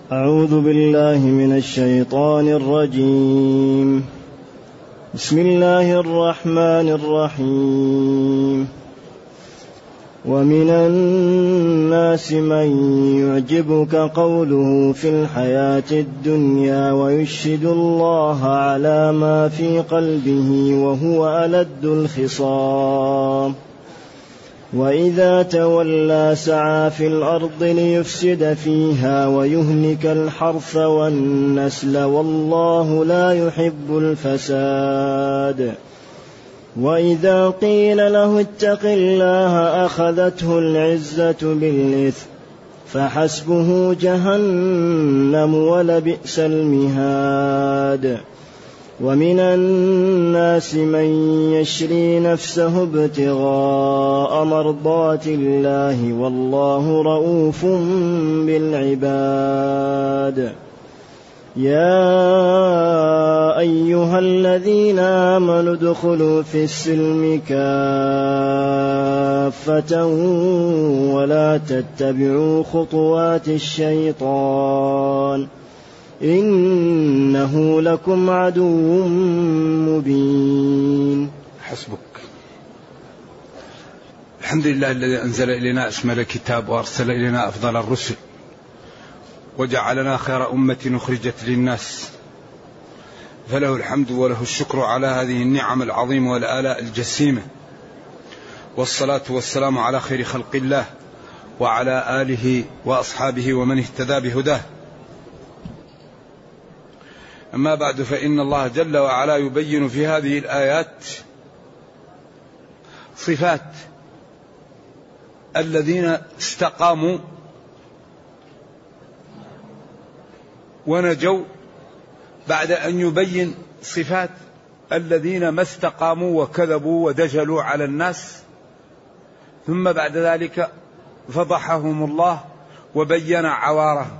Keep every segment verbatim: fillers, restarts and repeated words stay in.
أعوذ بالله من الشيطان الرجيم. بسم الله الرحمن الرحيم. ومن الناس من يعجبك قوله في الحياة الدنيا ويشهد الله على ما في قلبه وهو ألد الخصام وإذا تولى سعى في الأرض ليفسد فيها ويهلك الحرث والنسل والله لا يحب الفساد. وإذا قيل له اتق الله أخذته العزة بالإثم فحسبه جهنم ولبئس المهاد. ومن الناس من يشري نفسه ابتغاء مرضات الله والله رؤوف بالعباد. يا أيها الذين آمنوا ادخلوا في السلم كافة ولا تتبعوا خطوات الشيطان إنه لكم عدو مبين. حسبك. الحمد لله الذي أنزل إلينا أشمل الكتاب وأرسل إلينا أفضل الرسل وجعلنا خير أمة أخرجت للناس، فله الحمد وله الشكر على هذه النعم العظيمة والآلاء الجسيمة، والصلاة والسلام على خير خلق الله وعلى آله وأصحابه ومن اهتدى بهداه. أما بعد، فإن الله جل وعلا يبين في هذه الآيات صفات الذين استقاموا ونجوا، بعد أن يبين صفات الذين ما استقاموا وكذبوا ودجلوا على الناس، ثم بعد ذلك فضحهم الله وبين عوارهم.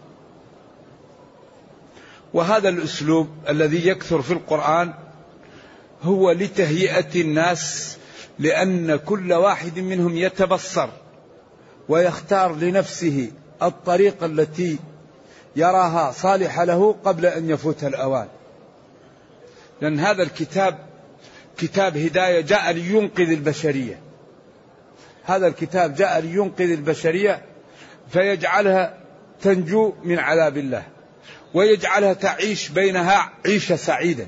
وهذا الأسلوب الذي يكثر في القرآن هو لتهيئة الناس، لأن كل واحد منهم يتبصر ويختار لنفسه الطريقة التي يراها صالحة له قبل أن يفوت الأوان. لأن هذا الكتاب كتاب هداية جاء لينقذ البشرية، هذا الكتاب جاء لينقذ البشرية فيجعلها تنجو من عذاب الله ويجعلها تعيش بينها عيشة سعيدة.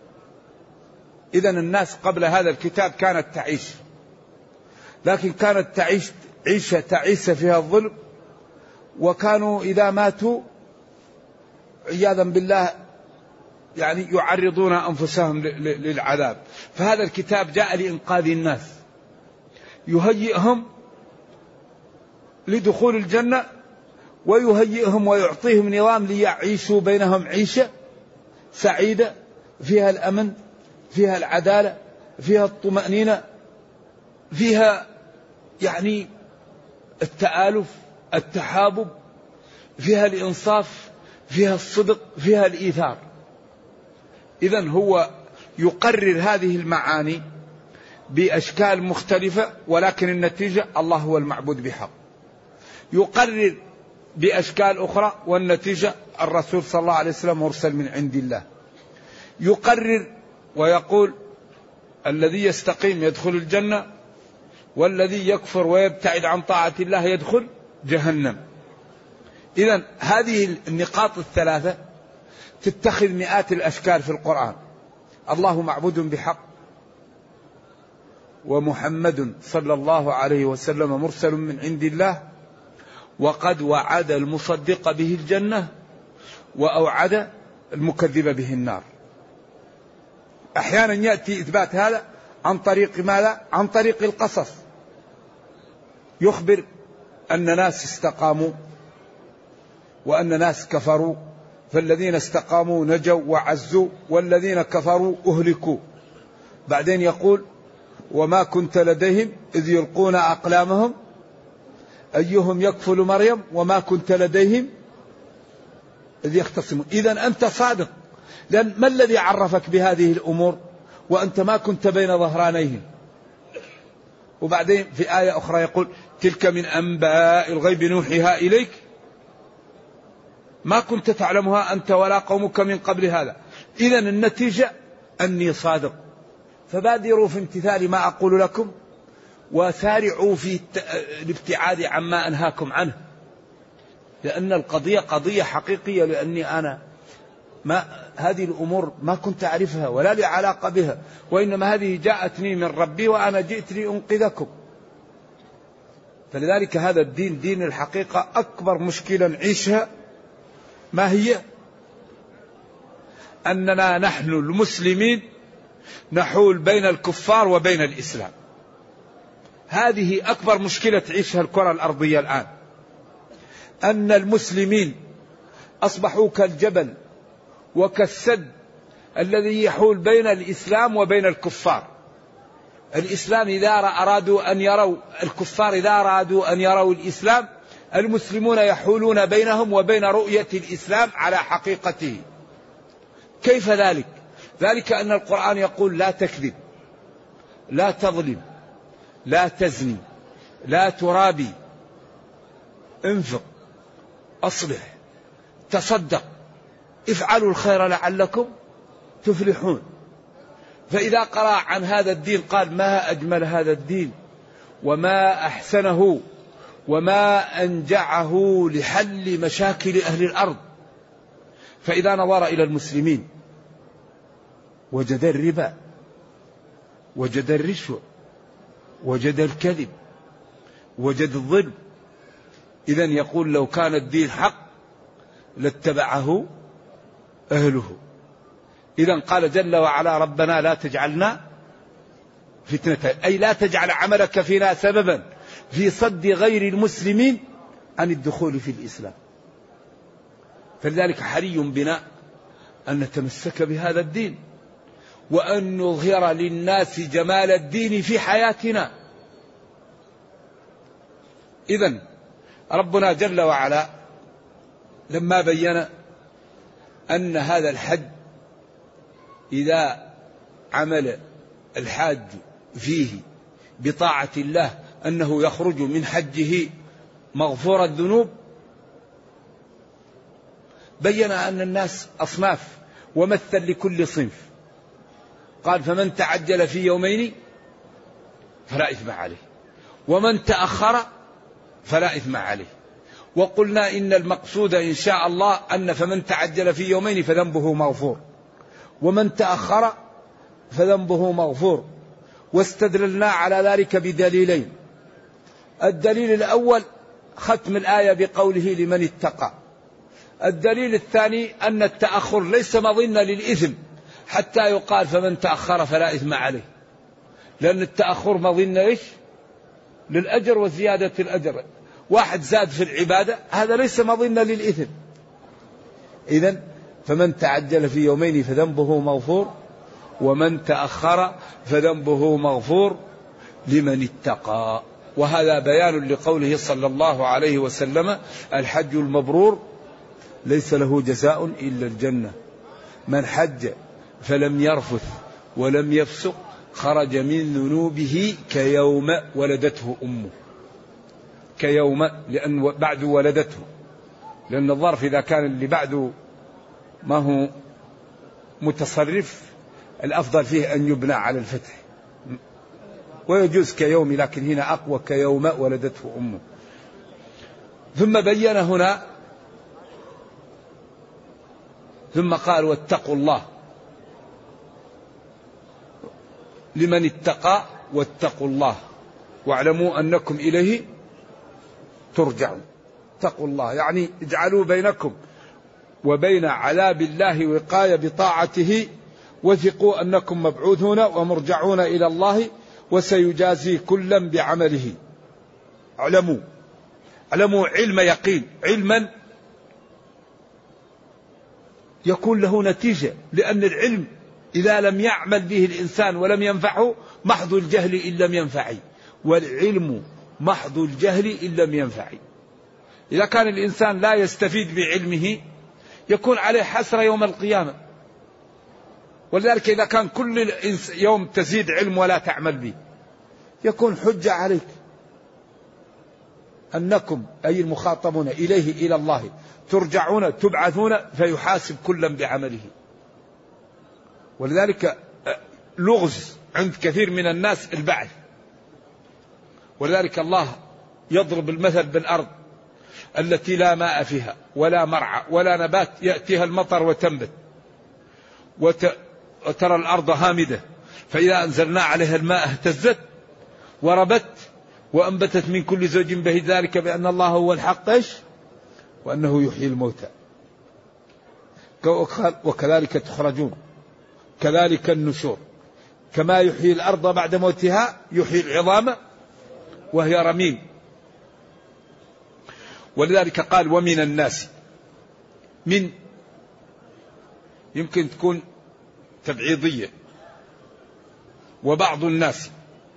إذن الناس قبل هذا الكتاب كانت تعيش، لكن كانت تعيش عيشة تعيس فيها الظلم، وكانوا إذا ماتوا عياذا بالله يعني يعرضون أنفسهم للعذاب. فهذا الكتاب جاء لإنقاذ الناس، يهيئهم لدخول الجنة ويهيئهم ويعطيهم نظام ليعيشوا بينهم عيشة سعيدة فيها الأمن، فيها العدالة، فيها الطمأنينة، فيها يعني التآلف، التحابب، فيها الإنصاف، فيها الصدق، فيها الإيثار. إذن هو يقرر هذه المعاني بأشكال مختلفة، ولكن النتيجة الله هو المعبود بحق. يقرر بأشكال أخرى والنتيجة الرسول صلى الله عليه وسلم مرسل من عند الله. يقرر ويقول الذي يستقيم يدخل الجنة، والذي يكفر ويبتعد عن طاعة الله يدخل جهنم. إذن هذه النقاط الثلاثة تتخذ مئات الأشكال في القرآن. الله معبود بحق، ومحمد صلى الله عليه وسلم مرسل من عند الله، وقد وعد المصدق به الجنة وأوعد المكذب به النار. أحيانا يأتي إثبات هذا عن طريق ماذا؟ عن طريق القصص. يخبر أن ناس استقاموا وأن ناس كفروا، فالذين استقاموا نجوا وعزوا والذين كفروا أهلكوا. بعدين يقول وما كنت لديهم إذ يلقون أقلامهم أيهم يكفل مريم وما كنت لديهم إذ يختصمون. إذن أنت صادق، لأن ما الذي عرفك بهذه الأمور وأنت ما كنت بين ظهرانيهم؟ وبعدين في آية أخرى يقول تلك من أنباء الغيب نوحيها إليك ما كنت تعلمها أنت ولا قومك من قبل هذا. إذن النتيجة أني صادق. فبادروا في امتثال ما أقول لكم وسارعوا في الابتعاد عما أنهاكم عنه، لأن القضية قضية حقيقية، لأني أنا ما هذه الأمور ما كنت أعرفها ولا لي علاقة بها، وإنما هذه جاءتني من ربي وأنا جئت لأنقذكم. فلذلك هذا الدين دين الحقيقة. أكبر مشكلة نعيشها ما هي؟ أننا نحن المسلمين نحول بين الكفار وبين الإسلام. هذه أكبر مشكلة تعيشها الكرة الأرضية الآن، أن المسلمين أصبحوا كالجبل وكالسد الذي يحول بين الإسلام وبين الكفار. الإسلام إذا أرادوا أن يروا الكفار، إذا أرادوا أن يروا الإسلام، المسلمون يحولون بينهم وبين رؤية الإسلام على حقيقته. كيف ذلك؟ ذلك أن القرآن يقول لا تكذب، لا تظلم، لا تزني، لا ترابي، انفق، أصلح، تصدق، افعلوا الخير لعلكم تفلحون. فإذا قرأ عن هذا الدين قال ما أجمل هذا الدين وما أحسنه وما أنجعه لحل مشاكل أهل الأرض. فإذا نظر إلى المسلمين وجد الربا، وجد الرشوة، وجد الكذب، وجد الظلم. إذن يقول لو كان الدين حق لاتبعه أهله. إذن قال جل وعلا ربنا لا تجعلنا فتنة، أي لا تجعل عملك فينا سببا في صد غير المسلمين عن الدخول في الإسلام. فلذلك حري بنا أن نتمسك بهذا الدين وأن نظهر للناس جمال الدين في حياتنا. إذن ربنا جل وعلا لما بين أن هذا الحج إذا عمل الحاج فيه بطاعة الله أنه يخرج من حجه مغفور الذنوب، بين أن الناس أصناف ومثل لكل صنف. قال فمن تعجل في يومين فلا إثم عليه، ومن تأخر فلا إثم عليه. وقلنا إن المقصود إن شاء الله أن فمن تعجل في يومين فذنبه مغفور، ومن تأخر فذنبه مغفور. واستدللنا على ذلك بدليلين. الدليل الأول ختم الآية بقوله لمن اتقى. الدليل الثاني أن التأخر ليس مظنة للإثم حتى يقال فمن تأخر فلا إثم عليه، لأن التأخر مظنة إيش؟ للأجر وزيادة الأجر. واحد زاد في العبادة هذا ليس مظنة للإثم. إذن فمن تعجل في يومين فذنبه مغفور، ومن تأخر فذنبه مغفور لمن اتقى. وهذا بيان لقوله صلى الله عليه وسلم الحج المبرور ليس له جزاء إلا الجنة، من حج فلم يرفث ولم يفسق خرج من ذنوبه كيوم ولدته أمه. كيوم لأن بعد ولدته، لأن الظرف إذا كان اللي بعده ما هو متصرف الأفضل فيه أن يبنى على الفتح، ويجوز كيوم، لكن هنا أقوى كيوم ولدته أمه. ثم بين هنا ثم قال واتقوا الله لمن اتقى واتقوا الله واعلموا أنكم إليه ترجعون. اتقوا الله يعني اجعلوا بينكم وبين عذاب الله وقاية بطاعته، وثقوا أنكم مبعوثون ومرجعون إلى الله وسيجازي كلا بعمله. اعلموا، اعلموا علم يقين، علما يكون له نتيجة، لأن العلم إذا لم يعمل به الإنسان ولم ينفعه محض الجهل إن لم ينفع، والعلم محض الجهل إن لم ينفع. إذا كان الإنسان لا يستفيد بعلمه يكون عليه حسرة يوم القيامة. ولذلك إذا كان كل يوم تزيد علم ولا تعمل به يكون حجة عليك. أنكم أي المخاطبون إليه إلى الله ترجعون تبعثون فيحاسب كلا بعمله. ولذلك لغز عند كثير من الناس البعث. ولذلك الله يضرب المثل بالأرض التي لا ماء فيها ولا مرعى ولا نبات يأتيها المطر وتنبت، وترى الأرض هامدة فإذا أنزلنا عليها الماء اهتزت وربت وأنبتت من كل زوج بهيج، ذلك بأن الله هو الحق إيش وأنه يحيي الموتى وكذلك تخرجون كذلك النشور، كما يحيي الأرض بعد موتها يحيي العظام وهي رميم. ولذلك قال ومن الناس، من يمكن تكون تبعيضية، وبعض الناس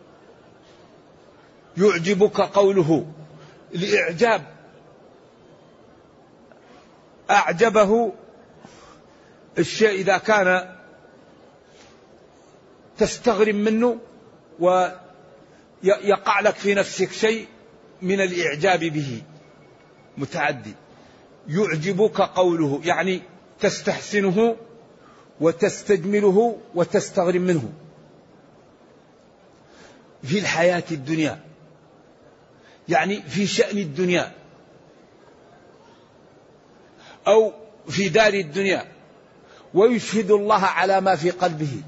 يعجبك قوله لإعجاب، أعجبه الشيء إذا كان تستغرب منه ويقع لك في نفسك شيء من الإعجاب به متعدي. يعجبك قوله يعني تستحسنه وتستجمله وتستغرب منه في الحياة الدنيا، يعني في شأن الدنيا أو في دار الدنيا، ويشهد الله على ما في قلبه،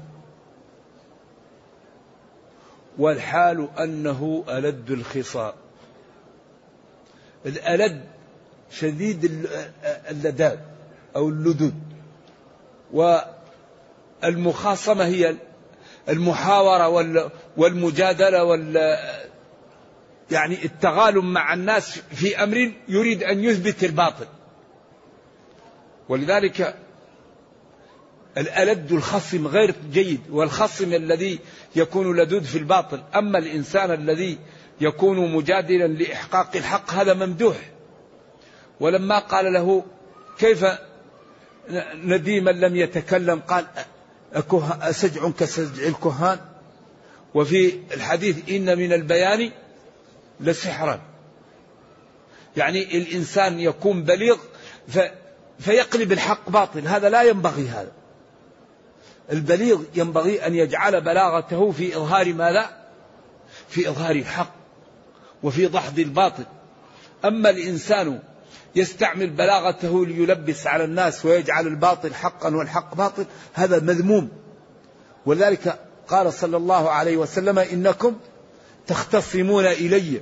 والحال أنه ألد الخصام. الألد شديد اللداد أو اللدود، والمخاصمة هي المحاورة والمجادلة وال يعني التغالب مع الناس في أمر يريد أن يثبت الباطل. ولذلك الألد الخصم غير جيد، والخصم الذي يكون لدود في الباطل. أما الإنسان الذي يكون مجادلا لإحقاق الحق هذا ممدوح. ولما قال له كيف نديما لم يتكلم قال أسجع كسجع الكهان، وفي الحديث إن من البيان لسحرا، يعني الإنسان يكون بليغ فيقلب الحق باطل، هذا لا ينبغي. هذا البليغ ينبغي أن يجعل بلاغته في إظهار ماذا؟ في إظهار الحق وفي دحض الباطل. أما الإنسان يستعمل بلاغته ليلبس على الناس ويجعل الباطل حقا والحق باطل، هذا مذموم. ولذلك قال صلى الله عليه وسلم إنكم تختصمون إلي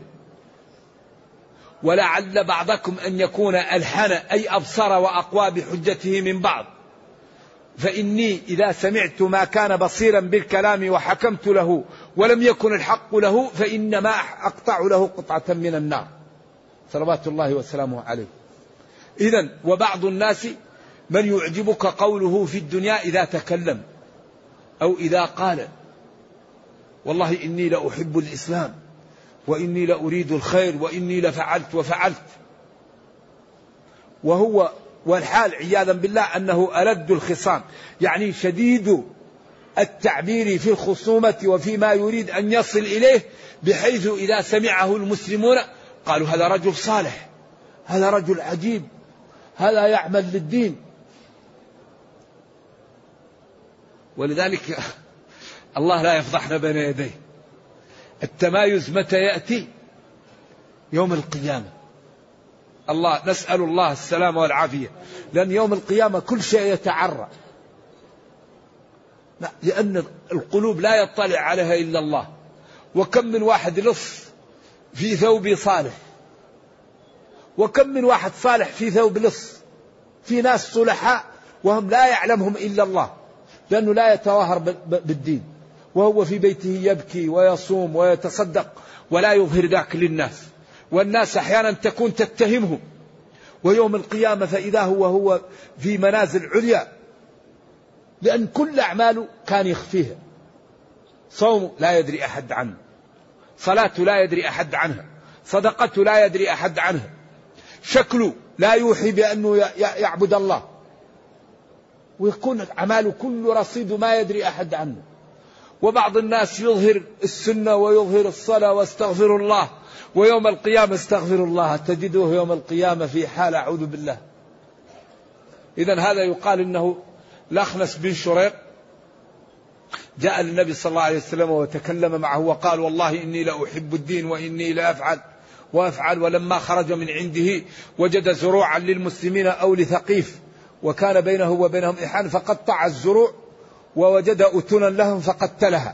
ولعل بعضكم أن يكون ألحن أي أبصر وأقوى بحجته من بعض، فإني إذا سمعت ما كان بصيرا بالكلام وحكمت له ولم يكن الحق له فإنما أقطع له قطعة من النار، صلوات الله وسلامه عليه. إذن وبعض الناس من يعجبك قوله في الدنيا إذا تكلم أو إذا قال والله إني لأحب الإسلام وإني لأريد الخير وإني لفعلت وفعلت، وهو والحال عياذا بالله أنه ألد الخصام، يعني شديد التعبير في الخصومة وفيما يريد أن يصل إليه، بحيث إذا سمعه المسلمون قالوا هذا رجل صالح، هذا رجل عجيب، هذا يعمل للدين. ولذلك الله لا يفضحنا بين يديه. التمايز متى يأتي؟ يوم القيامة. الله نسأل الله السلامة والعافية، لأن يوم القيامة كل شيء يتعرى، لأن القلوب لا يطلع عليها إلا الله. وكم من واحد لص في ثوب صالح، وكم من واحد صالح في ثوب لص. في ناس صلحاء وهم لا يعلمهم إلا الله، لأنه لا يتظاهر بالدين، وهو في بيته يبكي ويصوم ويتصدق ولا يظهر ذاك للناس، والناس أحيانا تكون تتهمه، ويوم القيامة فإذا هو هو في منازل عليا، لأن كل أعماله كان يخفيها. صوم لا يدري أحد عنه، صلاة لا يدري أحد عنها، صدقة لا يدري أحد عنها، شكله لا يوحي بأنه يعبد الله، ويكون أعماله كل رصيد ما يدري أحد عنه. وبعض الناس يظهر السنة ويظهر الصلاة واستغفر الله، ويوم القيامة استغفر الله تجده يوم القيامة في حال أعوذ بالله. إذن هذا يقال إنه الأخنس بن شريق جاء للنبي صلى الله عليه وسلم وتكلم معه وقال والله إني لأحب الدين وإني لأفعل وأفعل، ولما خرج من عنده وجد زروعا للمسلمين أو لثقيف وكان بينه وبينهم إحان فقطع الزروع، ووجد أتنا لهم فقتلها.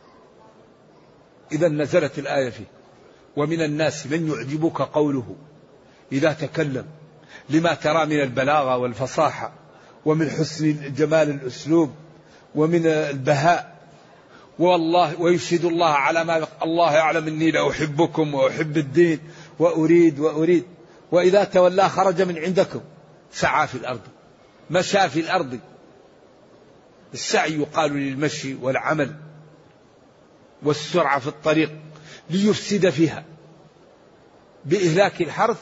إذا نزلت الآية فيه: ومن الناس من يعجبك قوله إذا تكلم، لما ترى من البلاغة والفصاحة ومن حسن جمال الأسلوب ومن البهاء، والله ويشهد الله على ما الله يعلم إني لأحبكم وأحب الدين وأريد وأريد، وإذا تولى خرج من عندكم سعى في الأرض، مشى في الأرض. السعي يقال للمشي والعمل والسرعة في الطريق ليفسد فيها بإهلاك الحرث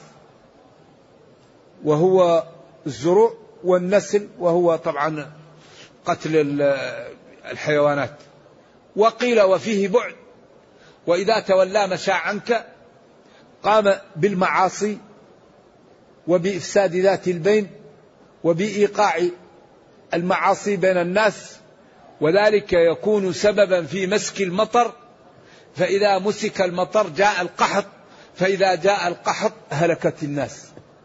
وهو الزروع، والنسل وهو طبعا قتل الحيوانات. وقيل وفيه بعد، وإذا تولى مشى عنك، قام بالمعاصي وبإفساد ذات البين وبإيقاع المعاصي بين الناس، وذلك يكون سببا في مسك المطر، فإذا مسك المطر جاء القحط، فإذا جاء القحط هلكت الناس.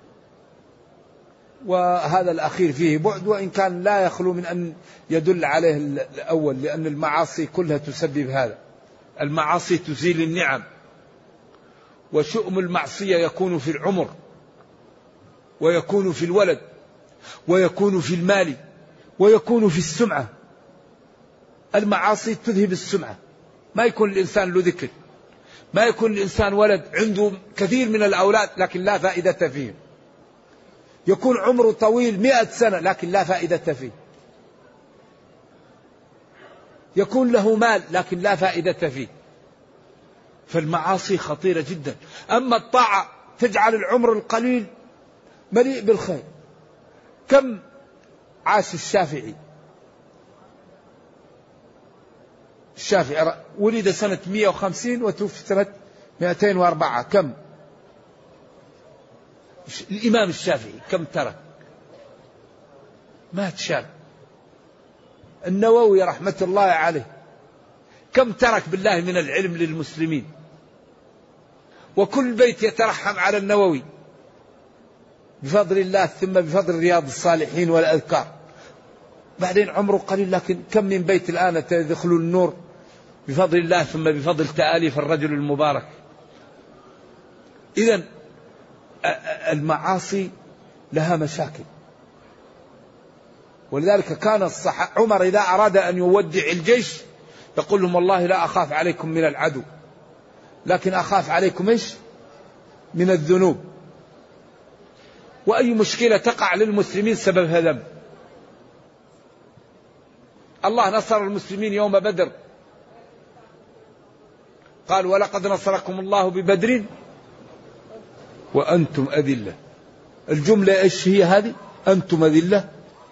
وهذا الأخير فيه بعد، وإن كان لا يخلو من أن يدل عليه الأول، لأن المعاصي كلها تسبب هذا. المعاصي تزيل النعم، وشؤم المعصية يكون في العمر ويكون في الولد ويكون في المال ويكون في السمعة. المعاصي تذهب السمعة، ما يكون الإنسان له ذكر، ما يكون الإنسان ولد عنده كثير من الأولاد لكن لا فائدة فيهم، يكون عمره طويل مئة سنة لكن لا فائدة فيه، يكون له مال لكن لا فائدة فيه. فالمعاصي خطيرة جدا. أما الطاعة تجعل العمر القليل مليء بالخير. كم عاش الشافعي؟ الشافعي ولد سنة مئة وخمسين وتوفي سنة مئتين وأربعة. كم؟ الإمام الشافعي كم ترك؟ مات شاب. النووي رحمة الله عليه كم ترك بالله من العلم للمسلمين؟ وكل بيت يترحم على النووي بفضل الله، ثم بفضل رياض الصالحين والأذكار. بعدين عمره قليل لكن كم من بيت الآن يدخلوا النور بفضل الله، ثم بفضل تآليف الرجل المبارك. إذن المعاصي لها مشاكل، ولذلك كان الصحابة عمر إذا أراد أن يودع الجيش يقول لهم والله لا أخاف عليكم من العدو، لكن أخاف عليكم إيش؟ من الذنوب. وأي مشكلة تقع للمسلمين سبب هذا. الله نصر المسلمين يوم بدر، قال ولقد نصركم الله ببدر وأنتم أذلة. الجملة إيش هي هذه؟ أنتم أذلة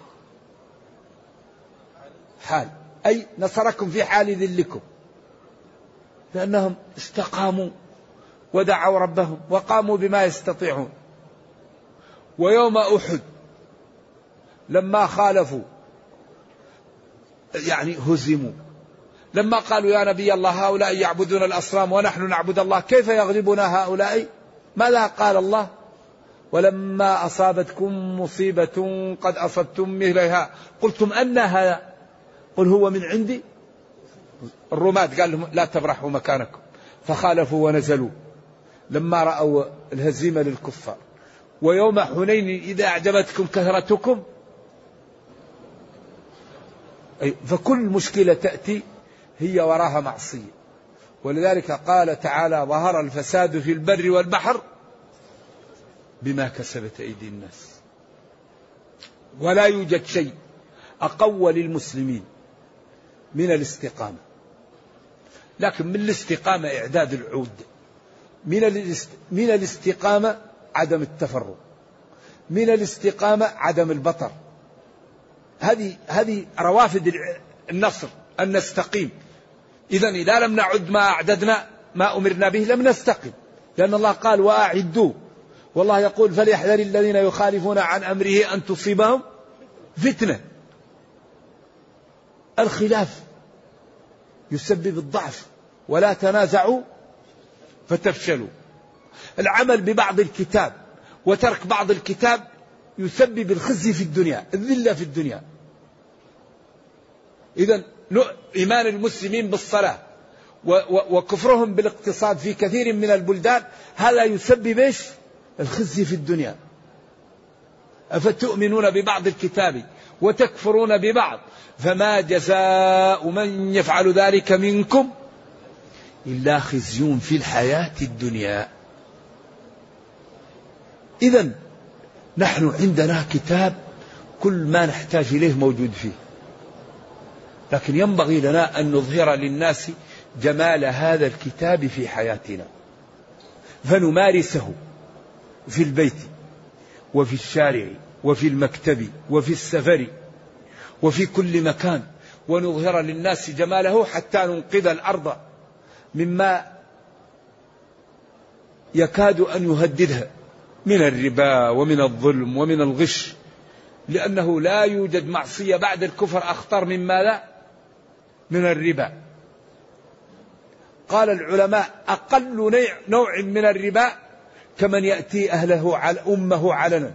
حال، أي نصركم في حال ذلكم، لأنهم استقاموا ودعوا ربهم وقاموا بما يستطيعون. ويوم أحد لما خالفوا يعني هزموا، لما قالوا يا نبي الله هؤلاء يعبدون الأصنام ونحن نعبد الله كيف يغلبنا هؤلاء؟ ماذا قال الله؟ ولما أصابتكم مصيبة قد أصبتم مثلها قلتم أن هذا؟ قل هو من عندي. الرماة قال لهم لا تبرحوا مكانكم، فخالفوا ونزلوا لما رأوا الهزيمة للكفار. ويوم حنين إذا أعجبتكم كثرتكم. فكل مشكلة تأتي هي وراها معصية. ولذلك قال تعالى ظهر الفساد في البر والبحر بما كسبت أيدي الناس. ولا يوجد شيء أقوى للمسلمين من الاستقامة، لكن من الاستقامة إعداد العود، من الاستقامة عدم التفرق، من الاستقامة عدم البطر. هذه هذه روافد النصر، أن نستقيم إذن إذا لم نعد ما أعددنا ما أمرنا به لم نستقم، لأن الله قال وأعدوا، والله يقول فليحذر الذين يخالفون عن أمره أن تصيبهم فتنة. الخلاف يسبب الضعف، ولا تنازعوا فتفشلوا. العمل ببعض الكتاب وترك بعض الكتاب يسبب الخزي في الدنيا، الذلة في الدنيا. إذن إيمان المسلمين بالصلاة وكفرهم بالاقتصاد في كثير من البلدان هذا يسبب إيش؟ الخزي في الدنيا. أفتؤمنون ببعض الكتاب وتكفرون ببعض فما جزاء من يفعل ذلك منكم إلا خزي في الحياة الدنيا. إذن نحن عندنا كتاب كل ما نحتاج إليه موجود فيه، لكن ينبغي لنا أن نظهر للناس جمال هذا الكتاب في حياتنا، فنمارسه في البيت وفي الشارع وفي المكتب وفي السفر وفي كل مكان، ونظهر للناس جماله حتى ننقذ الأرض مما يكاد أن يهددها من الربا ومن الظلم ومن الغش، لأنه لا يوجد معصية بعد الكفر أخطر من ماذا؟ من الربا. قال العلماء أقل نوع من الربا كمن يأتي أهله على أمه علنا.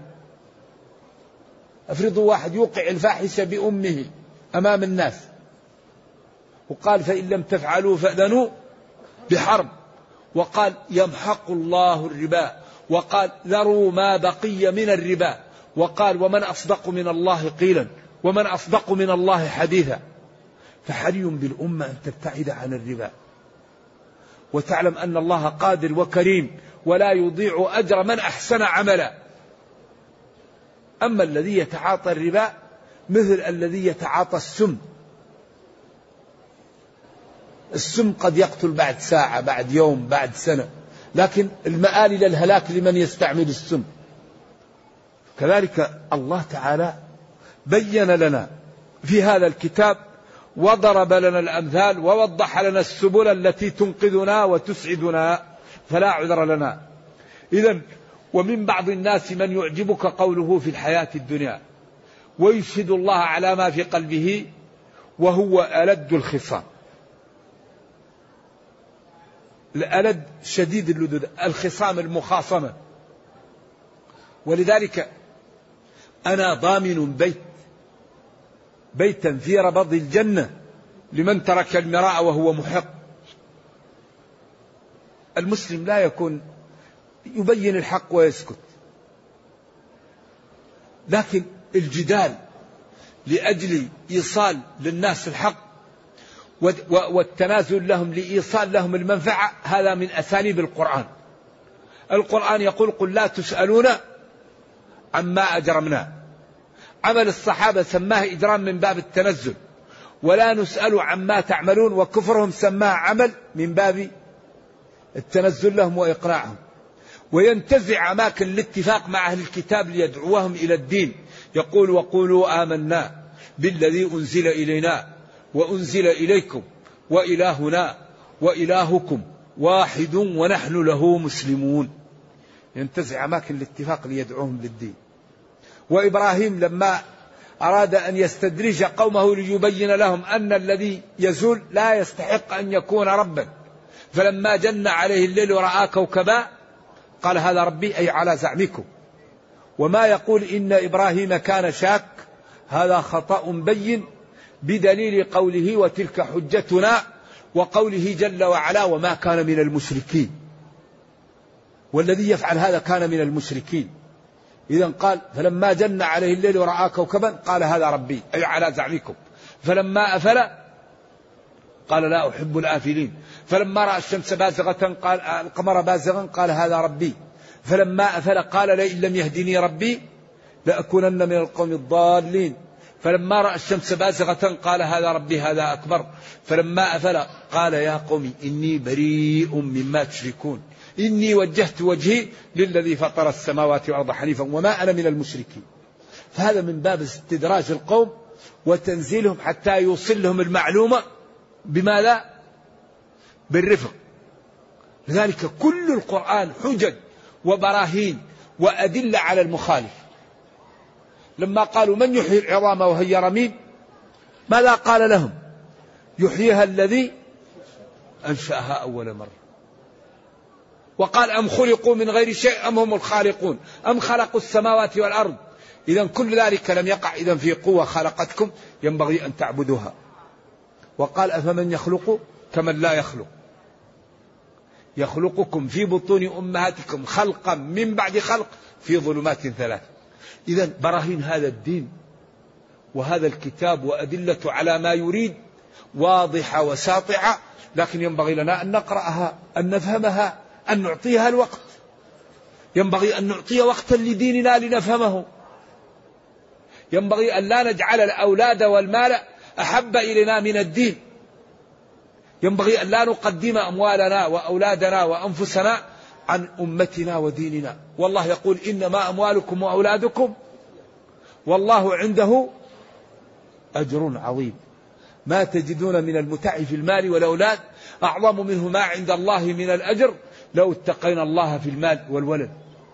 افرضوا واحد يوقع الفاحشة بأمه أمام الناس، وقال فإن لم تفعلوا فأذنوا بحرب، وقال يمحق الله الربا، وقال ذروا ما بقي من الربا، وقال ومن أصدق من الله قيلا ومن أصدق من الله حديثا. فحري بالأمة أن تبتعد عن الربا، وتعلم أن الله قادر وكريم ولا يضيع أجر من أحسن عملا. أما الذي يتعاطى الربا مثل الذي يتعاطى السم. السم قد يقتل بعد ساعة، بعد يوم، بعد سنة، لكن المآل إلى الهلاك لمن يستعمل السم. كذلك الله تعالى بين لنا في هذا الكتاب وضرب لنا الأمثال ووضح لنا السبل التي تنقذنا وتسعدنا، فلا عذر لنا. إذن ومن بعض الناس من يعجبك قوله في الحياة الدنيا ويشهد الله على ما في قلبه وهو ألد الخصام. الألد شديد اللدود، الخصام المخاصمة. ولذلك أنا ضامن بيت بيتا في ربض الجنة لمن ترك المراء وهو محق. المسلم لا يكون يبين الحق ويسكت، لكن الجدال لأجل إيصال للناس الحق والتنازل لهم لإيصال لهم المنفعة هذا من أساليب القرآن. القرآن يقول قل لا تسألون عما أجرمنا. عمل الصحابة سماه إجرام من باب التنزل، ولا نسأل عما تعملون، وكفرهم سماه عمل من باب التنزل لهم وإقناعهم. وينتزع أماكن الاتفاق مع أهل الكتاب ليدعوهم إلى الدين، يقول وقولوا آمنا بالذي أنزل إلينا وأنزل إليكم وإلهنا وإلهكم واحد ونحن له مسلمون. ينتزع أماكن الاتفاق ليدعوهم للدين. وإبراهيم لما أراد أن يستدرج قومه ليبين لهم أن الذي يزول لا يستحق أن يكون ربا، فلما جن عليه الليل ورأى كوكبا قال هذا ربي، أي على زعمكم. وما يقول إن إبراهيم كان شاك هذا خطأ بين بدليل قوله وتلك حجتنا، وقوله جل وعلا وما كان من المشركين. والذي يفعل هذا كان من المشركين. إذا قال فلما جن عليه الليل ورأى كوكبا قال هذا ربي، أي على زعمكم. فلما أفل قال لا أحب الآفلين. فلما رأى الشمس بازغة قال القمر بازغا قال هذا ربي. فلما أفل قال لئن لم يهدني ربي لأكونن من القوم الضالين. فلما رأى الشمس بازغة قال هذا ربي هذا أكبر. فلما أفل قال يا قوم إني بريء مما تشركون إني وجهت وجهي للذي فطر السماوات والأرض حنيفا وما أنا من المشركين. فهذا من باب استدراج القوم وتنزيلهم حتى يوصل لهم المعلومة بما لا بالرفق. لذلك كل القرآن حجج وبراهين وأدلة على المخالف. لما قالوا من يحيي العظام وهي رميم ماذا قال لهم؟ يحييها الذي أنشأها أول مرة. وقال أم خلقوا من غير شيء أم هم الخالقون أم خلقوا السماوات والأرض. إذن كل ذلك لم يقع إذن في قوة خلقتكم ينبغي أن تعبدوها. وقال أفمن يخلق كمن لا يخلق يخلقكم في بطون أمهاتكم خلقا من بعد خلق في ظلمات ثلاث. إذن براهين هذا الدين وهذا الكتاب وأدلة على ما يريد واضحة وساطعة، لكن ينبغي لنا أن نقرأها، أن نفهمها، أن نعطيها الوقت. ينبغي أن نعطي وقتا لديننا لنفهمه. ينبغي أن لا نجعل الأولاد والمال أحب إلينا من الدين. ينبغي أن لا نقدم أموالنا وأولادنا وأنفسنا عن أمتنا وديننا. والله يقول إنما أموالكم وأولادكم والله عنده أجر عظيم. ما تجدون من المتع في المال والأولاد أعظم منه ما عند الله من الأجر لو اتقينا الله في المال والولد.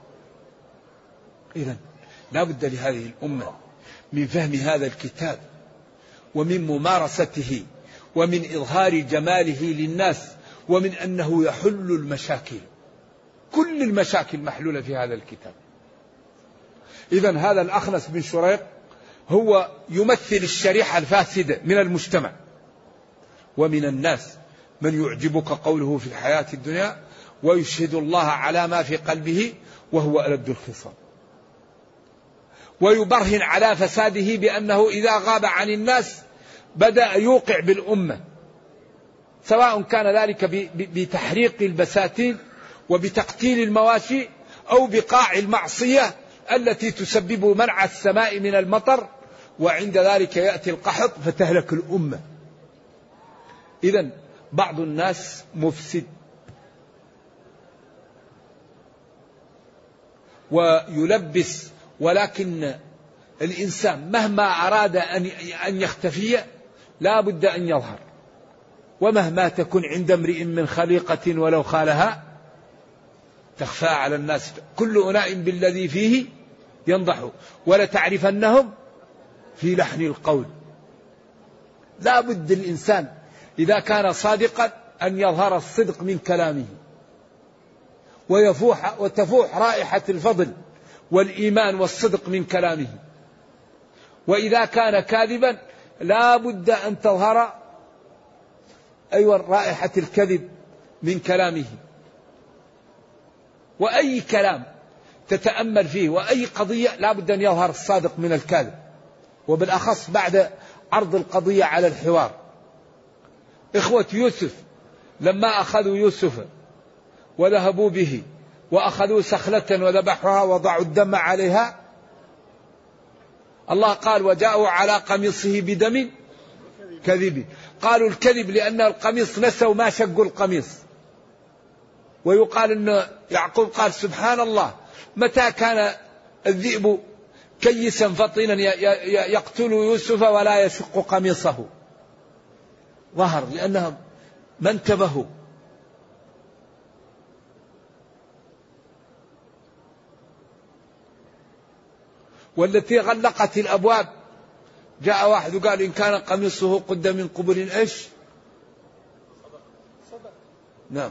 إذن لا بد لهذه الأمة من فهم هذا الكتاب ومن ممارسته ومن إظهار جماله للناس ومن أنه يحل المشاكل. كل المشاكل محلولة في هذا الكتاب. إذن هذا الأخنس بن شريق هو يمثل الشريحة الفاسدة من المجتمع. ومن الناس من يعجبك قوله في الحياة الدنيا ويشهد الله على ما في قلبه وهو ألد الخصام. ويبرهن على فساده بأنه إذا غاب عن الناس بدأ يوقع بالأمة، سواء كان ذلك بتحريق البساتين وبتقتيل المواشي أو بقاع المعصية التي تسبب منع السماء من المطر، وعند ذلك يأتي القحط فتهلك الأمة. إذن بعض الناس مفسد ويلبس، ولكن الإنسان مهما أراد أن يختفي لا بد أن يظهر. ومهما تكن عند امرئ من خليقة ولو خالها تخفى على الناس. كل أناء بالذي فيه ينضح ولتعرفنهم في لحن القول. لا بد الإنسان إذا كان صادقا أن يظهر الصدق من كلامه ويفوح وتفوح رائحة الفضل والإيمان والصدق من كلامه. وإذا كان كاذبا لا بد أن تظهر أيوة رائحة الكذب من كلامه. وأي كلام تتأمل فيه وأي قضية لا بد أن يظهر الصادق من الكاذب، وبالأخص بعد عرض القضية على الحوار. إخوة يوسف لما أخذوا يوسف وذهبوا به وأخذوا سخلة وذبحوها وضعوا الدم عليها، الله قال وجاءوا على قميصه بدم كذب. قالوا الكذب لأن القميص نسوا ما شقوا القميص. ويقال أن يعقوب قال سبحان الله متى كان الذئب كيسا فطينا يقتل يوسف ولا يشق قميصه. ظهر لأنهم ما انتبهوا. والتي غلقت الأبواب جاء واحد وقال إن كان قميصه قد من قبل إيش نعم.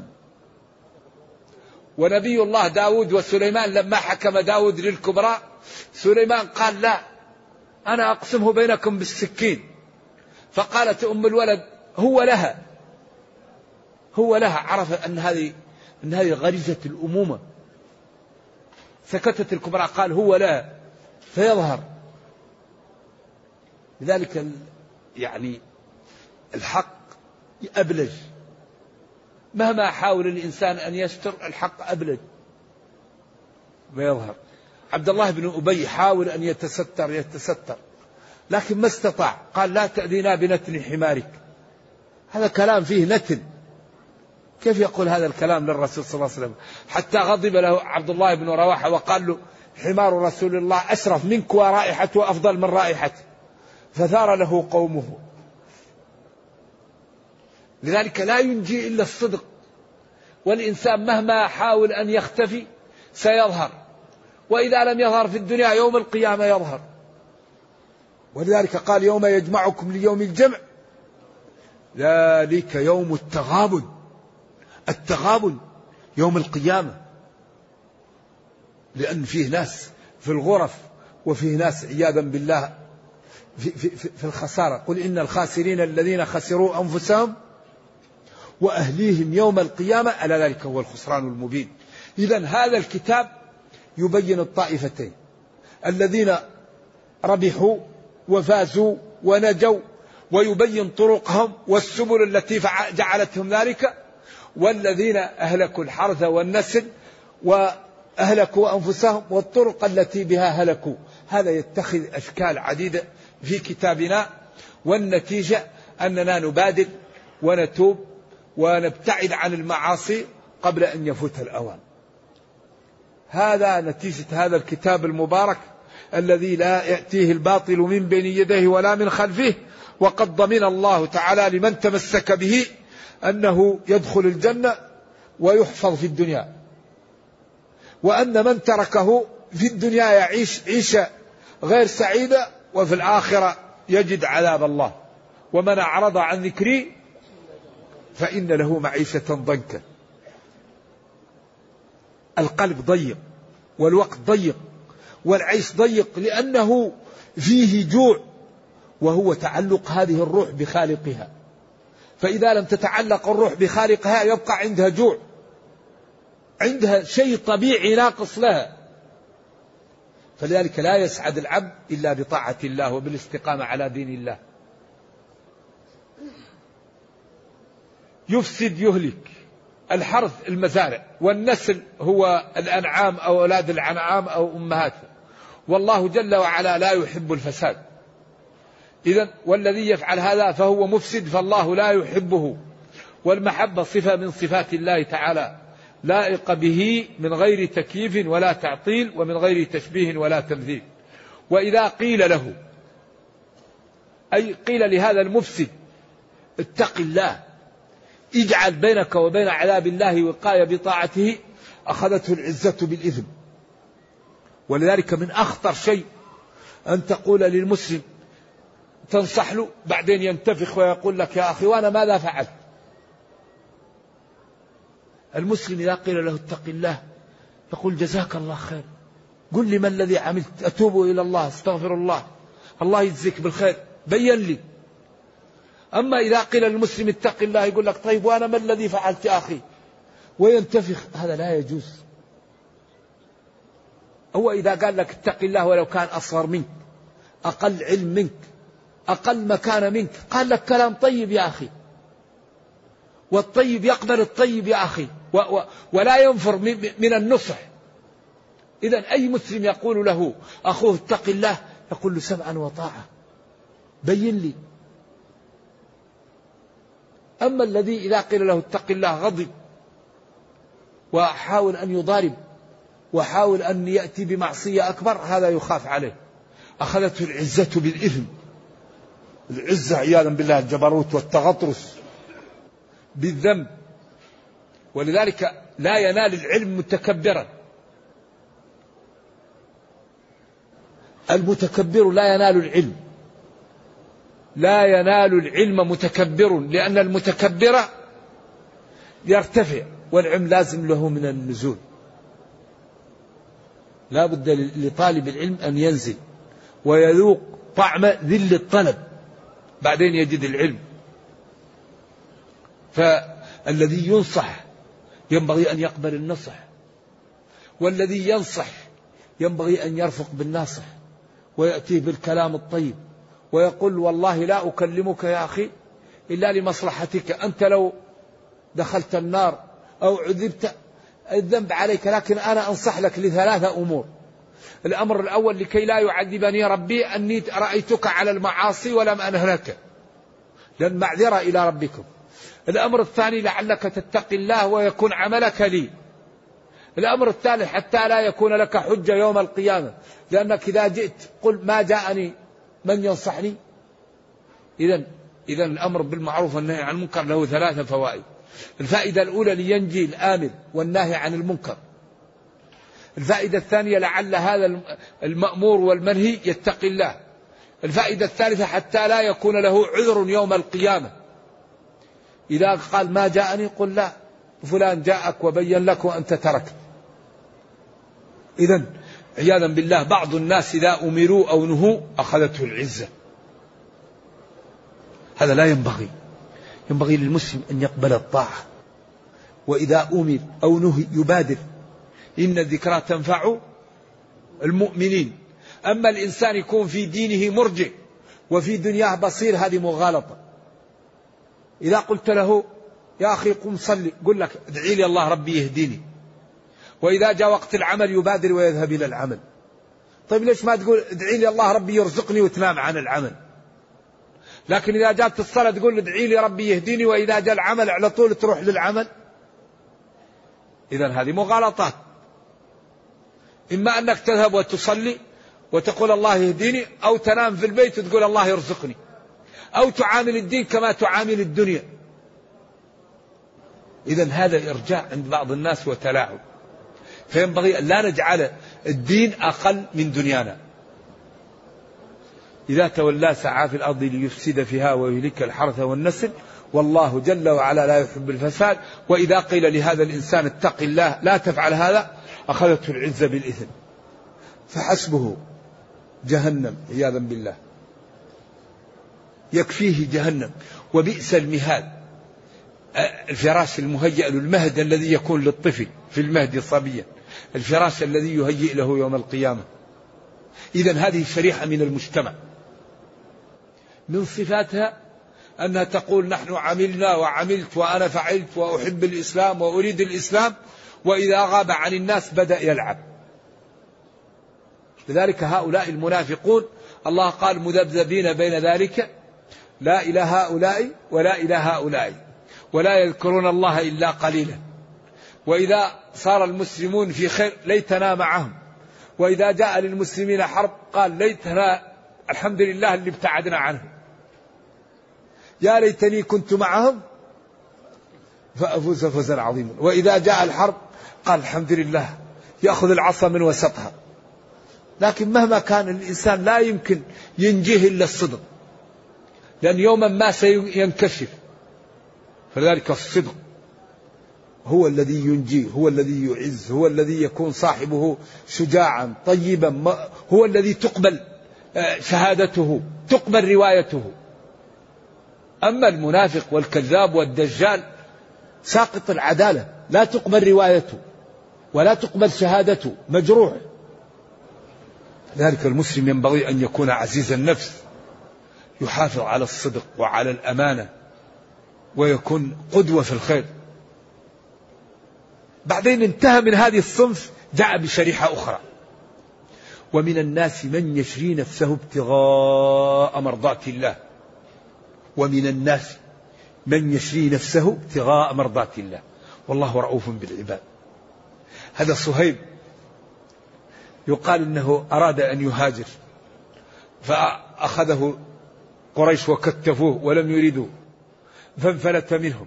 ونبي الله داود وسليمان لما حكم داود للكبرى سليمان قال لا أنا أقسمه بينكم بالسكين. فقالت أم الولد هو لها هو لها عرف أن هذه أن هذه غريزة الأمومة. سكتت الكبرى قال هو لها فيظهر. لذلك يعني الحق أبلج. مهما حاول الإنسان أن يستر الحق أبلج ويظهر. عبد الله بن أبي حاول أن يتستر يتستر لكن ما استطاع. قال لا تأذينا بنتن حمارك. هذا كلام فيه نتن. كيف يقول هذا الكلام للرسول صلى الله عليه وسلم؟ حتى غضب له عبد الله بن رواحة وقال له حمار رسول الله أشرف منك ورائحته أفضل من رائحته. فثار له قومه. لذلك لا ينجي إلا الصدق، والإنسان مهما حاول أن يختفي سيظهر، وإذا لم يظهر في الدنيا يوم القيامة يظهر. ولذلك قال يوم يجمعكم ليوم الجمع ذلك يوم التغابن. التغابن يوم القيامة، لأن فيه ناس في الغرف وفيه ناس عياذا بالله في, في, في الخسارة. قل إن الخاسرين الذين خسروا أنفسهم وأهليهم يوم القيامة ألا ذلك هو الخسران المبين. إذن هذا الكتاب يبين الطائفتين، الذين ربحوا وفازوا ونجوا، ويبين طرقهم والسبل التي جعلتهم ذلك، والذين أهلكوا الحرث والنسل وأهلكوا أنفسهم والطرق التي بها هلكوا. هذا يتخذ أشكال عديدة في كتابنا، والنتيجة أننا نبادل ونتوب ونبتعد عن المعاصي قبل أن يفوت الأوان. هذا نتيجة هذا الكتاب المبارك الذي لا يأتيه الباطل من بين يديه ولا من خلفه، وقد ضمن الله تعالى لمن تمسك به أنه يدخل الجنة ويحفظ في الدنيا، وأن من تركه في الدنيا يعيش عيشة غير سعيدة، وفي الآخرة يجد عذاب الله. ومن أعرض عن ذكري فإن له معيشة ضنكا. القلب ضيق والوقت ضيق والعيش ضيق، لأنه فيه جوع، وهو تعلق هذه الروح بخالقها. فإذا لم تتعلق الروح بخالقها يبقى عندها جوع، عندها شيء طبيعي ناقص لها. فلذلك لا يسعد العبد إلا بطاعة الله وبالاستقامة على دين الله. يفسد يهلك. الحرث المزارع، والنسل هو الأنعام أو أولاد الأنعام أو أمهاتها، والله جل وعلا لا يحب الفساد. إذن والذي يفعل هذا فهو مفسد، فالله لا يحبه. والمحبة صفة من صفات الله تعالى لائقة به من غير تكييف ولا تعطيل، ومن غير تشبيه ولا تمثيل. وإذا قيل له، أي قيل لهذا المفسد اتق الله، اجعل بينك وبين عذاب الله وقاية بطاعته، أخذته العزة بالإثم. ولذلك من أخطر شيء أن تقول للمسلم تنصح له بعدين ينتفخ ويقول لك يا أخي وأنا ماذا فعلت. المسلم إذا قيل له اتق الله يقول جزاك الله خير، قل لي ما الذي عملت، أتوب إلى الله، استغفر الله، الله يجزيك بالخير، بين لي. أما إذا قيل للمسلم اتق الله يقول لك طيب وأنا ما الذي فعلت يا أخي، وينتفخ، هذا لا يجوز. هو إذا قال لك اتق الله ولو كان أصغر منك، أقل علم منك، أقل مكان منك، قال لك كلام طيب يا أخي، والطيب يقبل الطيب يا أخي، و و ولا ينفر من النصح. إذن أي مسلم يقول له أخوه اتق الله يقول له سمعا وطاعة، بين لي. أما الذي إذا قيل له اتق الله غضب وحاول أن يضارب وحاول أن يأتي بمعصية أكبر، هذا يخاف عليه، أخذته العزة بالإثم. العزة عياذا بالله الجبروت والتغطرس بالذنب. ولذلك لا ينال العلم متكبرا، المتكبر لا ينال العلم، لا ينال العلم متكبر، لأن المتكبر يرتفع والعلم لازم له من النزول. لا بد لطالب العلم أن ينزل ويذوق طعم ذل الطلب بعدين يجد العلم. فالذي ينصح ينبغي أن يقبل النصح، والذي ينصح ينبغي أن يرفق بالناصح ويأتيه بالكلام الطيب ويقول والله لا أكلمك يا أخي إلا لمصلحتك، أنت لو دخلت النار أو عذبت الذنب عليك، لكن أنا أنصح لك لثلاثة أمور. الأمر الأول لكي لا يعذبني ربي أني رأيتك على المعاصي ولم أنهلك، لأن معذرة إلى ربكم. الأمر الثاني لعلك تتقي الله ويكون عملك لي. الأمر الثالث حتى لا يكون لك حجة يوم القيامة، لأنك إذا جئت قل ما جاءني من ينصحني. إذن إذا الأمر بالمعروف والنهي عن المنكر له ثلاثة فوائد. الفائدة الأولى لينجي الآمر والناهي عن المنكر. الفائدة الثانية لعل هذا المأمور والمنهي يتقي الله. الفائدة الثالثة حتى لا يكون له عذر يوم القيامة، إذا قال ما جاءني قل لا فلان جاءك وبين لك وأنت تركت. إذن عياذا بالله بعض الناس إذا أمروا أو نهوا أخذته العزة، هذا لا ينبغي. ينبغي للمسلم أن يقبل الطاعة، وإذا أمر أو نهي يبادر، إن الذكرى تنفع المؤمنين. أما الإنسان يكون في دينه مرجع وفي دنياه بصير، هذه مغالطة. إذا قلت له يا أخي قم صلي، قل لك ادعي لي الله ربي يهديني، وإذا جاء وقت العمل يبادر ويذهب إلى العمل. طيب ليش ما تقول ادعي لي الله ربي يرزقني وتنام عن العمل؟ لكن إذا جاءت الصلاة تقول ادعي لي ربي يهديني، وإذا جاء العمل على طول تروح للعمل. إذن هذه مغالطات. إما أنك تذهب وتصلي وتقول الله يهديني، أو تنام في البيت وتقول الله يرزقني، أو تعامل الدين كما تعامل الدنيا. إذن هذا إرجاع عند بعض الناس وتلاعب. فينبغي أن لا نجعل الدين أقل من دنيانا. إذا تولى سعى في الأرض ليفسد فيها ويهلك الحرث والنسل، والله جل وعلا لا يحب الفساد. وإذا قيل لهذا الإنسان اتق الله لا تفعل هذا، أخذته العزة بالإثم، فحسبه جهنم عياذا بالله، يكفيه جهنم وبئس المهاد. الفراش المهيئ للمهد الذي يكون للطفل في المهد صبيا، الفراش الذي يهيئ له يوم القيامة. إذن هذه شريحة من المجتمع. من صفاتها أنها تقول نحن عملنا وعملت وأنا فعلت وأحب الإسلام وأريد الإسلام، وإذا غاب عن الناس بدأ يلعب. لذلك هؤلاء المنافقون الله قال مذبذبين بين ذلك، لا إلى هؤلاء ولا إلى هؤلاء، ولا يذكرون الله إلا قليلا. وإذا صار المسلمون في خير ليتنا معهم، وإذا جاء للمسلمين حرب قال ليتنا الحمد لله اللي ابتعدنا عنه، يا ليتني كنت معهم فأفوز فوزا عظيما. وإذا جاء الحرب قال الحمد لله يأخذ العصا من وسطها. لكن مهما كان الإنسان لا يمكن ينجيه إلا الصدق، لأن يوما ما سينكشف. فلذلك الصدق هو الذي ينجيه، هو الذي يعز، هو الذي يكون صاحبه شجاعا طيبا، هو الذي تقبل شهادته، تقبل روايته. أما المنافق والكذاب والدجال ساقط العدالة، لا تقبل روايته ولا تقبل شهادته، مجروح. ذلك المسلم ينبغي أن يكون عزيز النفس، يحافظ على الصدق وعلى الأمانة، ويكون قدوة في الخير. بعدين انتهى من هذه الصنف، جاء بشريحة أخرى: ومن الناس من يشري نفسه ابتغاء مرضات الله. ومن الناس من يشري نفسه ابتغاء مرضات الله والله رؤوف بالعباد. هذا صهيب يقال إنه أراد أن يهاجر، فأخذه قريش وكتفوه ولم يريدوا، فانفلت منهم.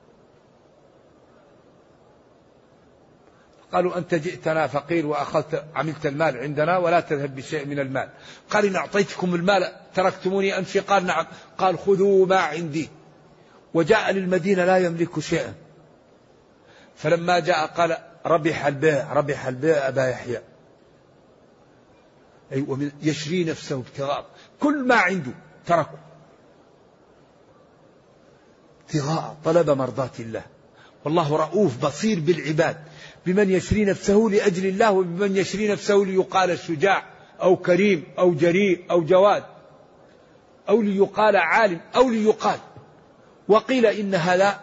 قالوا أنت جئتنا فقير وأخذت عملت المال عندنا ولا تذهب بشيء من المال. قال إن أعطيتكم المال تركتموني أمشي؟ قال نعم. قال خذوا ما عندي. وجاء للمدينة لا يملك شيئا، فلما جاء قال ربح البيع ربح البيع أبا يحيى. أي ومن يشري نفسه ابتغاء، كل ما عنده تركه ابتغاء طلب مرضات الله. والله رؤوف بصير بالعباد، بمن يشري نفسه لأجل الله، وبمن يشري نفسه ليقال شجاع أو كريم أو جريء أو جواد، أو ليقال عالم أو ليقال. وقيل إن هذا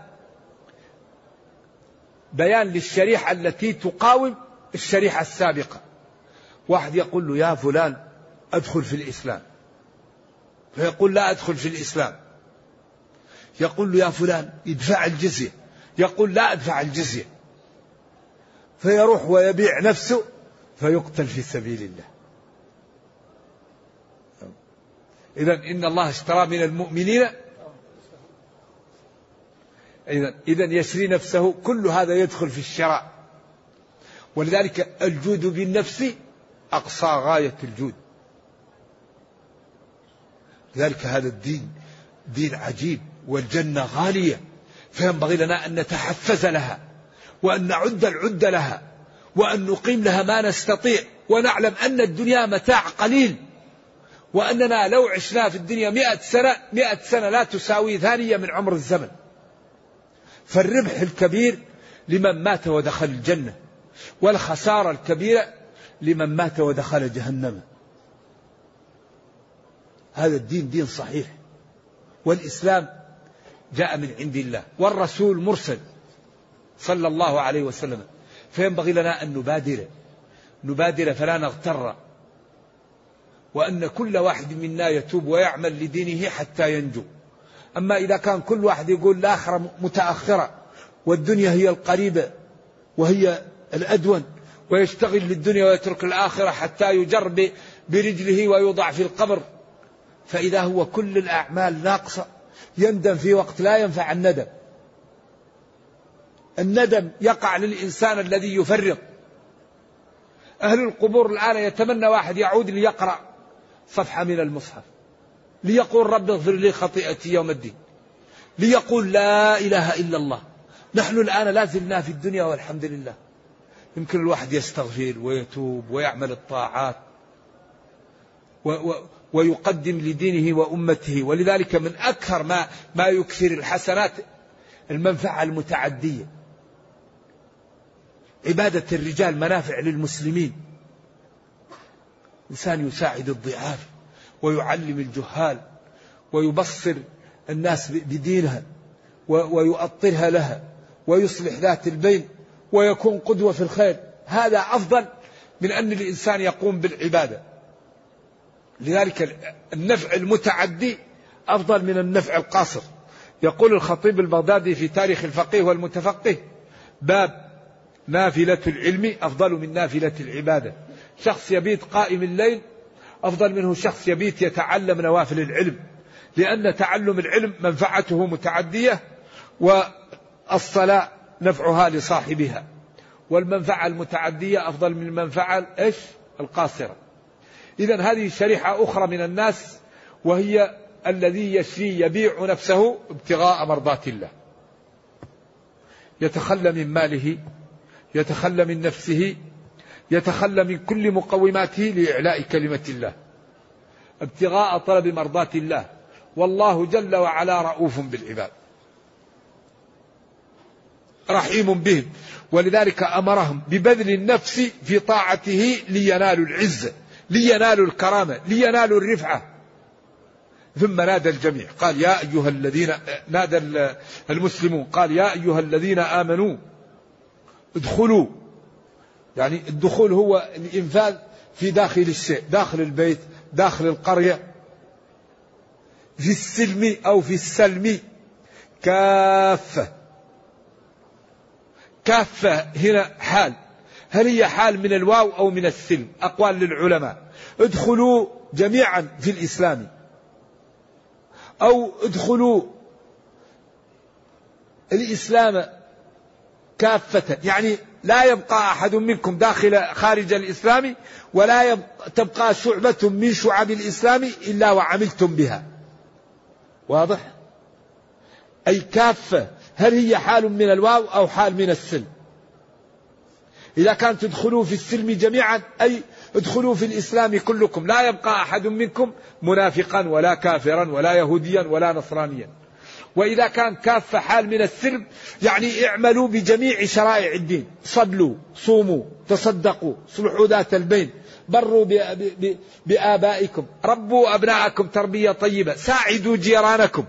بيان للشريحة التي تقاوم الشريحة السابقة. واحد يقول له يا فلان أدخل في الإسلام، فيقول لا أدخل في الإسلام. يقول له يا فلان ادفع الجزية، يقول لا أدفع الجزية. فيروح ويبيع نفسه فيقتل في سبيل الله. إذن إن الله اشترى من المؤمنين إذا يشري نفسه، كل هذا يدخل في الشراء. ولذلك الجود بالنفس أقصى غاية الجود. لذلك هذا الدين دين عجيب، والجنة غالية، فينبغي لنا أن نتحفز لها، وأن نعد العد لها، وأن نقيم لها ما نستطيع، ونعلم أن الدنيا متاع قليل، وأننا لو عشنا في الدنيا مئة سنة مئة سنة لا تساوي ثانية من عمر الزمن. فالربح الكبير لمن مات ودخل الجنة، والخسارة الكبيرة لمن مات ودخل جهنم. هذا الدين دين صحيح، والإسلام جاء من عند الله، والرسول مرسل صلى الله عليه وسلم. فينبغي لنا أن نبادر نبادر فلا نغتر، وأن كل واحد منا يتوب ويعمل لدينه حتى ينجو. أما إذا كان كل واحد يقول الآخرة متأخرة والدنيا هي القريبة وهي الأدون، ويشتغل للدنيا ويترك الآخرة حتى يجر برجله ويوضع في القبر، فإذا هو كل الأعمال ناقصة يندم في وقت لا ينفع الندم. الندم يقع للإنسان الذي يفرط. أهل القبور الآن يتمنى واحد يعود ليقرأ صفحة من المصحف، ليقول رب اغفر لي خطيئتي يوم الدين، ليقول لا إله إلا الله. نحن الآن لا زلنا في الدنيا والحمد لله. يمكن الواحد يستغفر ويتوب ويعمل الطاعات و و ويقدم لدينه وأمته. ولذلك من أكثر ما, ما يكثر الحسنات المنفعة المتعدية. عبادة الرجال منافع للمسلمين، إنسان يساعد الضعاف ويعلم الجهال ويبصر الناس بدينها ويؤطرها لها ويصلح ذات البين ويكون قدوة في الخير، هذا أفضل من أن الإنسان يقوم بالعبادة. لذلك النفع المتعدي أفضل من النفع القاصر. يقول الخطيب البغدادي في تاريخ الفقيه والمتفقه: باب نافلة العلم أفضل من نافلة العبادة. شخص يبيت قائم الليل أفضل منه شخص يبيت يتعلم نوافل العلم، لأن تعلم العلم منفعته متعدية، والصلاة نفعها لصاحبها، والمنفعة المتعدية أفضل من المنفعة إيش القاصرة. إذن هذه شريحة أخرى من الناس، وهي الذي يشري يبيع نفسه ابتغاء مرضات الله، يتخلى من ماله، يتخلى من نفسه، يتخلى من كل مقوماته لإعلاء كلمة الله، ابتغاء طلب مرضات الله. والله جل وعلا رؤوف بالعباد رحيم بهم، ولذلك أمرهم ببذل النفس في طاعته لينالوا العزة، لينالوا الكرامة، لينالوا الرفعة. ثم نادى الجميع قال يا أيها الذين، نادى المسلمون قال يا أيها الذين آمنوا ادخلوا، يعني الدخول هو الإنفاذ في داخل الشيء، داخل البيت، داخل القرية، في السلم أو في السلم كافة. كافة هنا حال، هل هي حال من الواو أو من السلم؟ أقوال للعلماء. ادخلوا جميعا في الإسلام، أو ادخلوا الإسلام كافة، يعني لا يبقى أحد منكم داخل خارج الإسلام، ولا تبقى شعبة من شعب الإسلام إلا وعملتم بها. واضح؟ أي كافة، هل هي حال من الواو أو حال من السلم؟ إذا كان تدخلوا في السلم جميعا أي ادخلوا في الإسلام كلكم، لا يبقى أحد منكم منافقا ولا كافرا ولا يهوديا ولا نصرانيا. وإذا كان كافة حال من السلم يعني اعملوا بجميع شرائع الدين، صلوا، صوموا، تصدقوا، صلحوا ذات البين، بروا بآبائكم، ربوا أبناءكم تربية طيبة، ساعدوا جيرانكم،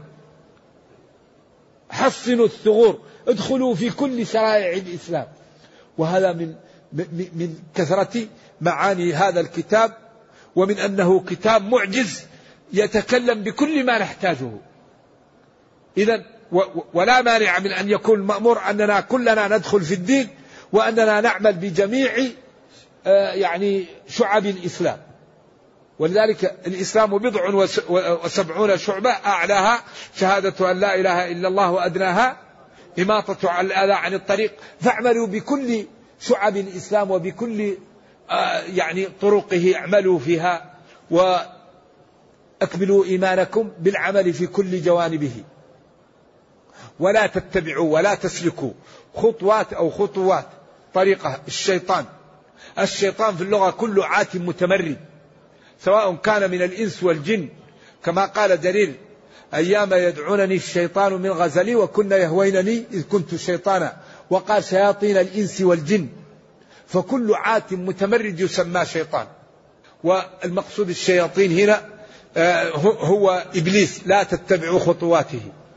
حصنوا الثغور، ادخلوا في كل شرائع الإسلام. وهذا من من كثرة معاني هذا الكتاب، ومن أنه كتاب معجز يتكلم بكل ما نحتاجه. إذن ولا مانع من أن يكون مأمور أننا كلنا ندخل في الدين، وأننا نعمل بجميع يعني شعب الإسلام. ولذلك الإسلام بضع وسبعون شعبة، أعلاها شهادة أن لا إله إلا الله، وأدناها إماطة الأذى عن الطريق، فاعملوا بكل شعب الإسلام وبكل آه يعني طرقه، اعملوا فيها وأكملوا إيمانكم بالعمل في كل جوانبه، ولا تتبعوا ولا تسلكوا خطوات أو خطوات طريقة الشيطان. الشيطان في اللغة كل عات متمرد، سواء كان من الإنس والجن، كما قال جرير: أيام يدعونني الشيطان من غزلي وكنا يهوينني إذ كنت شيطانا، وقال شياطين الإنس والجن، فكل عات متمرد يسمى شيطان. والمقصود الشياطين هنا هو إبليس، لا تتبعوا خطواته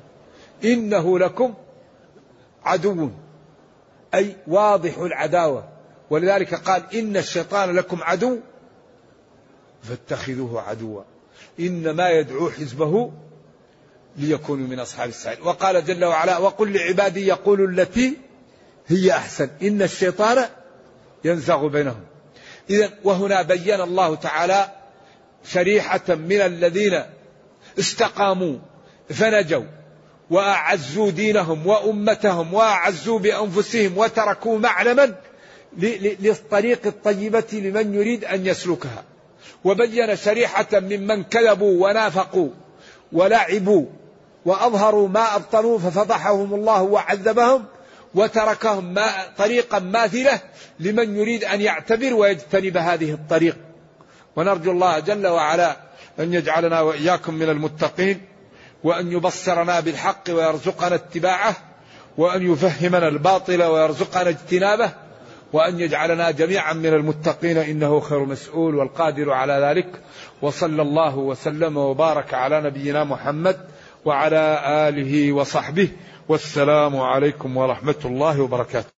إنه لكم عدو، أي واضح العداوة، ولذلك قال: إن الشيطان لكم عدو فاتخذوه عدوا إنما يدعو حزبه ليكونوا من أصحاب السعير. وقال جل وعلا: وقل لعبادي يقولوا التي هي أحسن إن الشيطان ينزغ بينهم. إذن وهنا بين الله تعالى شريحة من الذين استقاموا فنجوا وأعزوا دينهم وأمتهم وأعزوا بأنفسهم وتركوا معلما للطريق الطيبة لمن يريد أن يسلكها، وبين شريحة ممن كذبوا ونافقوا ولعبوا وأظهروا ما أبطنوا ففضحهم الله وعذبهم، وتركهم ما طريقا ماثلة لمن يريد أن يعتبر ويجتنب هذه الطريق. ونرجو الله جل وعلا أن يجعلنا وإياكم من المتقين، وأن يبصرنا بالحق ويرزقنا اتباعه، وأن يفهمنا الباطل ويرزقنا اجتنابه، وأن يجعلنا جميعا من المتقين إنه خير مسؤول والقادر على ذلك. وصلى الله وسلم وبارك على نبينا محمد وعلى آله وصحبه، والسلام عليكم ورحمة الله وبركاته.